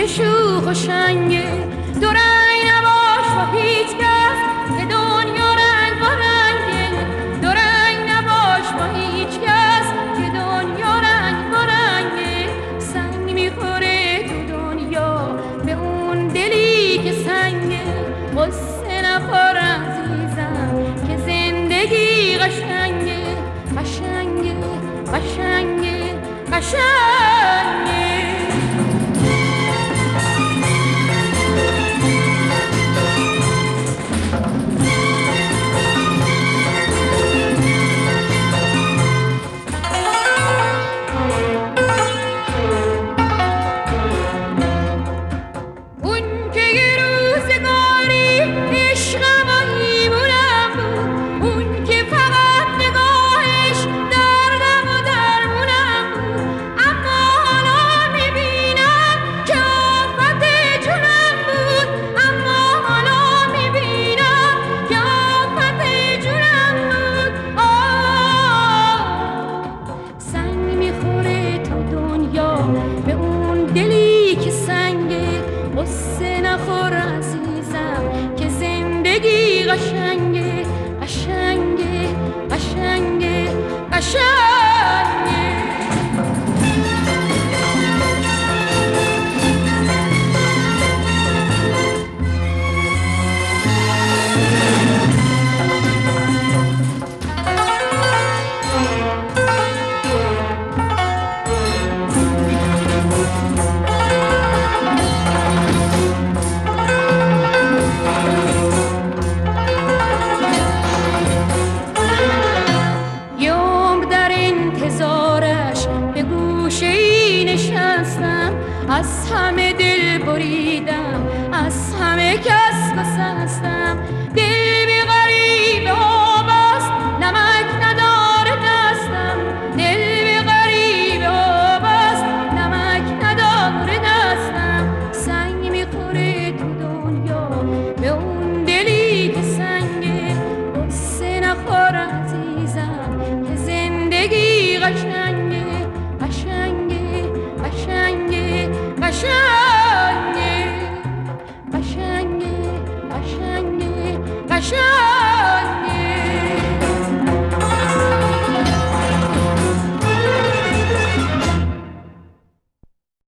شوخ و شنگه دو رنگ نباش با هیچ کس که دنیا رنگ با رنگه دو رنگ نباش با هیچ کس که دنیا رنگ با رنگه سنگ میخوره تو دنیا به اون دلی که سنگه قصه نخور عزیزم که زندگی قشنگه قشنگه قشنگه قشنگه به اون دلی که سنگه قصه نخور عزیزم که زندگی قشنگه قشنگه قشنگه قشنگه از همه دل بریدم از همه کس گسستم دل بی غریب آبست نمک نداره دستم دل بی غریب آبست نمک نداره دستم سنگ میخوره تو دنیا به اون دلی که سنگه قصه نخور عزیزم که زندگی قشنگه قشنگه قشنگه قشنگه